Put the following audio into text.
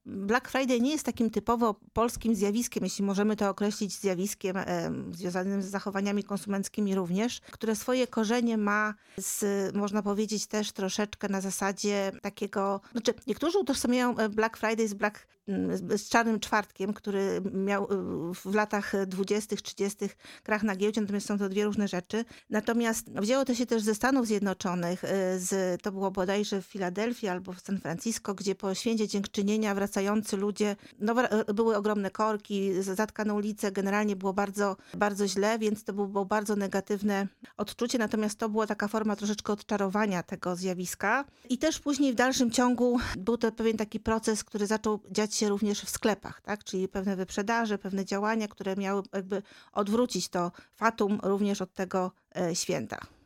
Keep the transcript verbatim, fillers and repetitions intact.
Black Friday nie jest takim typowo polskim zjawiskiem, jeśli możemy to określić zjawiskiem e, związanym z zachowaniami konsumenckimi również, które swoje korzenie ma z, można powiedzieć, też troszeczkę na zasadzie takiego, znaczy niektórzy utożsamiają Black Friday z, Black, z Czarnym Czwartkiem, który miał w latach dwudziestych, trzydziestych krach na giełdzie, natomiast są to dwie różne rzeczy. Natomiast wzięło to się też ze Stanów Zjednoczonych, z, to było bodajże w Filadelfii albo w San Francisco, gdzie po święcie Dziękczynienia wracający ludzie, no, były ogromne korki, zatkane ulice, generalnie było bardzo, bardzo źle, więc to było bardzo negatywne odczucie, natomiast to była taka forma troszeczkę odczarowania tego zjawiska. I też później w dalszym ciągu był to pewien taki proces, który zaczął dziać się również w sklepach, tak? Czyli pewne wyprzedaże, pewne działania, które miały jakby odwrócić to fatum również od tego e, święta.